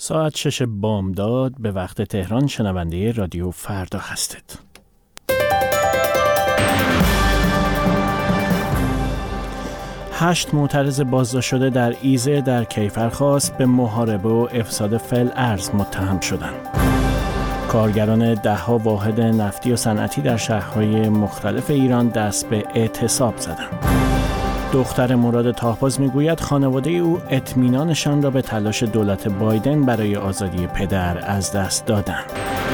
ساعت 6 بامداد به وقت تهران شنونده رادیو فردا هستید. هشت معترض بازداشت شده در ایزه در کیفرخواست به محاربه و افساد فی‌الارض متهم شدند. کارگران ده‌ها واحد نفتی و صنعتی در شهرهای مختلف ایران دست به اعتصاب زدند. دختر مراد طاهباز میگوید خانواده او اطمینانشان را به تلاش دولت بایدن برای آزادی پدر از دست دادند.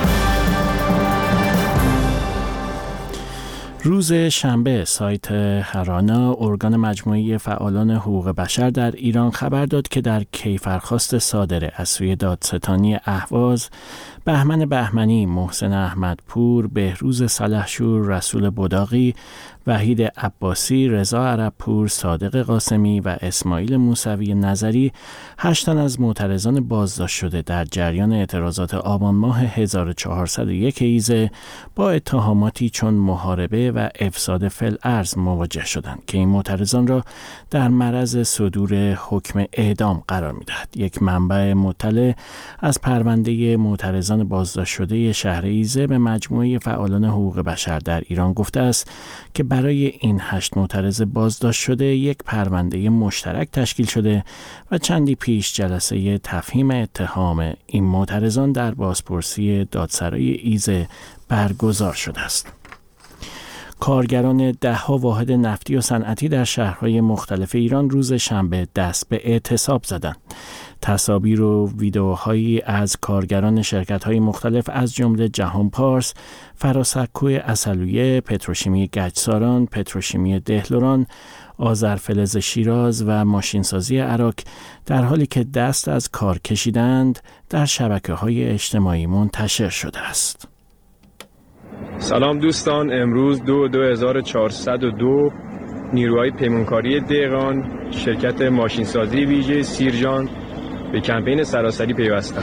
روز شنبه سایت هرانا ارگان مجموعه فعالان حقوق بشر در ایران خبر داد که در کیفرخواست صادر از سوی دادستانی اهواز بهمن بهمنی، محسن احمدپور، بهروز صالحشور، رسول بداقی، وحید عباسی، رضا عربپور، صادق قاسمی و اسماعیل موسوی نظری 8 تن از معترضان بازداشت شده در جریان اعتراضات آبان ماه 1401 ایزه با اتهاماتی چون محاربه و افساد فی‌الارض مواجه شدند که این معترضان را در معرض صدور حکم اعدام قرار می‌دهد. یک منبع مطلع از پرونده معترضان بازداشت شده شهر ایزه به مجموعه فعالان حقوق بشر در ایران گفته است که برای این 8 معترض بازداشت شده یک پرونده مشترک تشکیل شده و چندی پیش جلسه تفهیم اتهام این معترضان در بازپرسی دادسرای ایزه برگزار شده است. کارگران ده‌ها واحد نفتی و صنعتی در شهرهای مختلف ایران روز شنبه دست به اعتصاب زدند. تصاویر و ویدئوهایی از کارگران شرکت‌های مختلف از جمله جهان پارس، فراسکوی عسلویه، پتروشیمی گچساران، پتروشیمی دهلوران، آذرفلز شیراز و ماشینسازی عراق در حالی که دست از کار کشیدند در شبکه‌های اجتماعی منتشر شده است. سلام دوستان، امروز 2402 نیروهای پیمانکاری دهقان شرکت ماشینسازی ویژه سیرجان به کمپین سراسری پیوستند.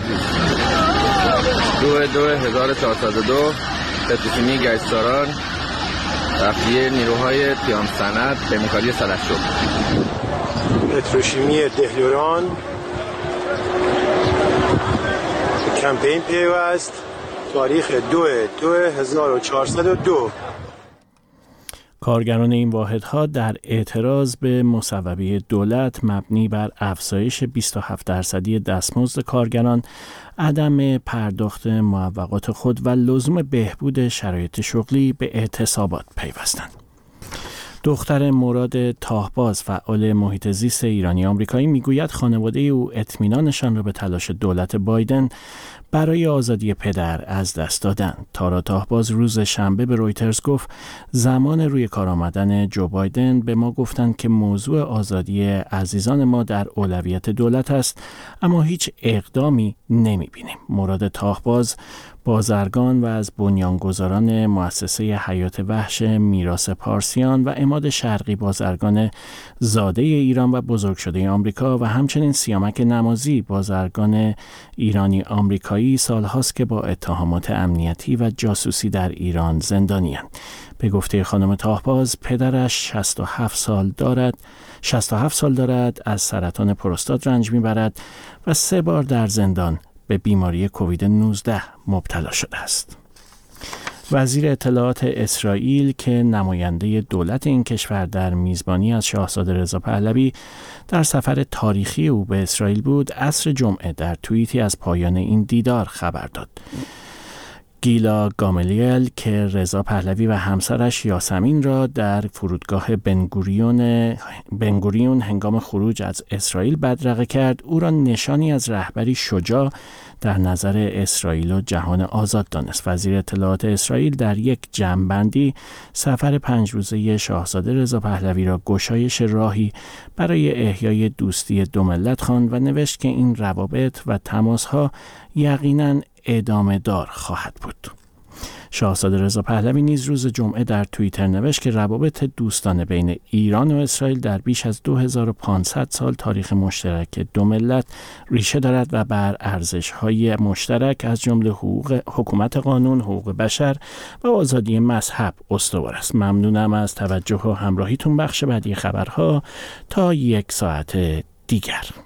2402 پتروشیمی گچساران تخلیه نیروهای پیام صنعت پیمانکاری صالحشور. پتروشیمی دهلوران به کمپین پیوست تاریخ 2402. کارگران این واحدها در اعتراض به مصوبه دولت مبنی بر افزایش 27% دستمزد کارگران، عدم پرداخت معوقات خود و لزوم بهبود شرایط شغلی به اعتصابات پیوستند. دختر مراد طاهباز، فعال محیط زیست ایرانی آمریکایی، میگوید خانواده او اطمینانشان را به تلاش دولت بایدن برای آزادی پدر از دست دادند. تارا طاهباز روز شنبه به رویترز گفت زمان روی کار آمدن جو بایدن به ما گفتند که موضوع آزادی عزیزان ما در اولویت دولت است، اما هیچ اقدامی نمی‌بینیم. مراد طاهباز بازرگان و از بنیانگذاران مؤسسه حیات وحش میراث پارسیان و عماد شرقی بازرگان زاده ایران و بزرگ شده آمریکا و همچنین سیامک نمازی بازرگان ایرانی آمریکایی سالهاست که با اتهامات امنیتی و جاسوسی در ایران زندانی‌اند. به گفته خانم طاهباز پدرش 67 سال دارد، از سرطان پروستات رنج میبرد و 3 بار در زندان به بیماری کووید 19 مبتلا شده است. وزیر اطلاعات اسرائیل که نماینده دولت این کشور در میزبانی از شاهزاده رضا پهلوی در سفر تاریخی او به اسرائیل بود، عصر جمعه در توییتی از پایان این دیدار خبر داد. گیلا گاملیل که رضا پهلوی و همسرش یاسمین را در فرودگاه بنگوریون هنگام خروج از اسرائیل بدرقه کرد، او را نشانی از رهبری شجاع در نظر اسرائیل و جهان آزاد دانست. وزیر اطلاعات اسرائیل در یک جمع‌بندی سفر 5 روزه شاهزاده رضا پهلوی را گشایش راهی برای احیای دوستی دو ملت خواند و نوشت که این روابط و تماس‌ها یقیناً ادامه دار خواهد بود. شاهزاده رضا پهلوی نیز روز جمعه در توییتر نوشت که روابط دوستانه بین ایران و اسرائیل در بیش از 2500 سال تاریخ مشترک دو ملت ریشه دارد و بر ارزش‌های مشترک از جمله حکومت قانون، حقوق بشر و آزادی مذهب استوار است. ممنونم از توجه و همراهیتون. بخش بعدی خبرها تا 1 ساعت دیگر.